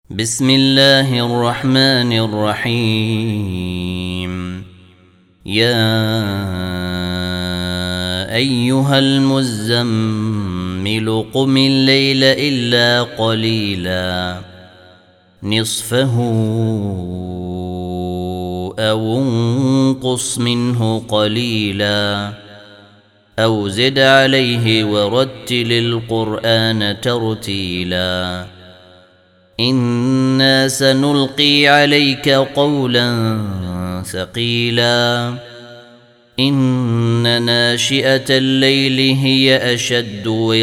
بسم الله الرحمن الرحيم. يا أيها المزمل قم الليل إلا قليلا نصفه أو انقص منه قليلا أو زد عليه ورتل القرآن ترتيلا إنا سنلقي عليك قولا ثقيلا إن ناشئة الليل هي أشد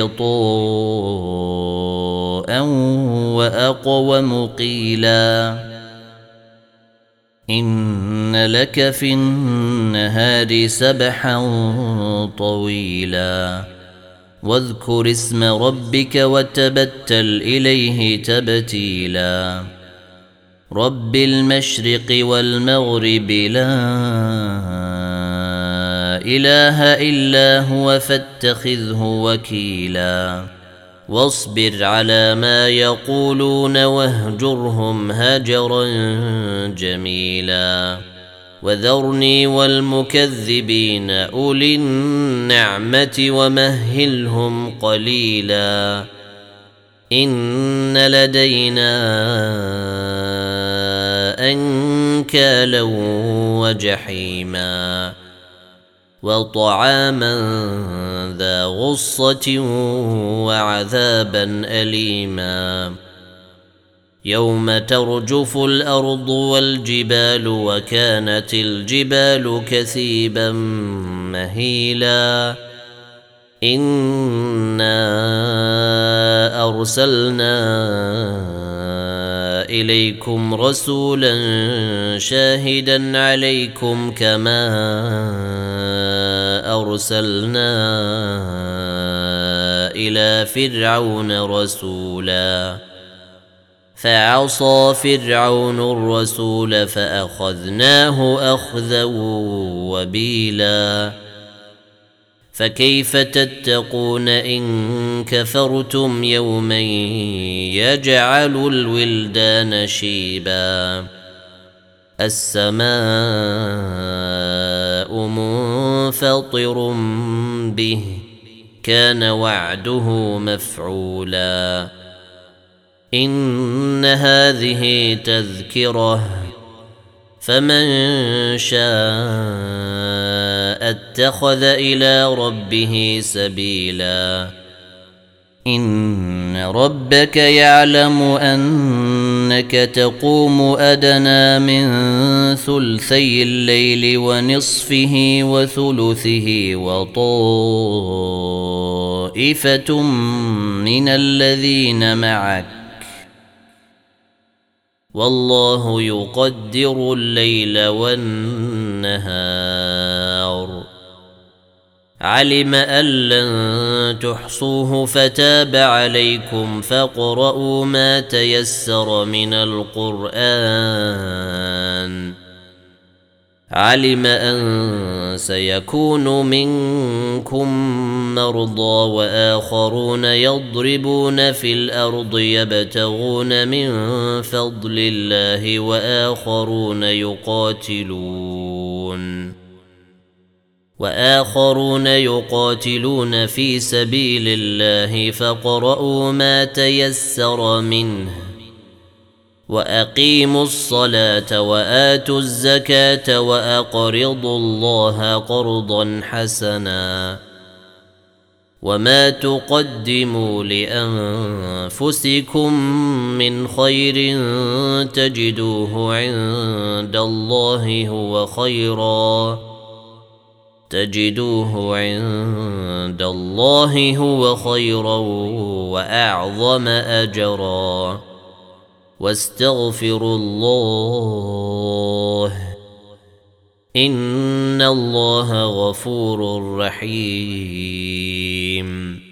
وطئا وأقوم قيلا إن لك في النهار سبحا طويلا واذكر اسم ربك وتبتل إليه تبتيلا رب المشرق والمغرب لا إله إلا هو فاتخذه وكيلا واصبر على ما يقولون واهجرهم هجرا جميلا وذرني والمكذبين أولي النعمة ومهلهم قليلا إن لدينا أنكالا وجحيما وطعاما ذا غصة وعذابا أليما يوم ترجف الأرض والجبال وكانت الجبال كثيبا مهيلا إنا أرسلنا إليكم رسولا شاهدا عليكم كما أرسلنا إلى فرعون رسولا فعصى فرعون الرسول فأخذناه أخذا وبيلا فكيف تتقون إن كفرتم يوما يجعل الولدان شيبا السماء منفطر به كان وعده مفعولا إن هذه تذكرة فمن شاء اتخذ إلى ربه سبيلا إن ربك يعلم أنك تقوم أدنى من ثلثي الليل ونصفه وثلثه وطائفة من الذين معك والله يقدر الليل والنهار علم أن لن تحصوه فتاب عليكم فاقرؤوا ما تيسر من القرآن علم أن سيكون منكم مرضى وآخرون يضربون في الأرض يبتغون من فضل الله وآخرون يقاتلون في سبيل الله فاقرؤوا ما تيسر منه وأقيموا الصلاة وآتوا الزكاة وأقرضوا الله قرضا حسنا وما تقدموا لأنفسكم من خير تجدوه عند الله هو خيرا وأعظم أجرا واستغفروا الله إن الله غفور رحيم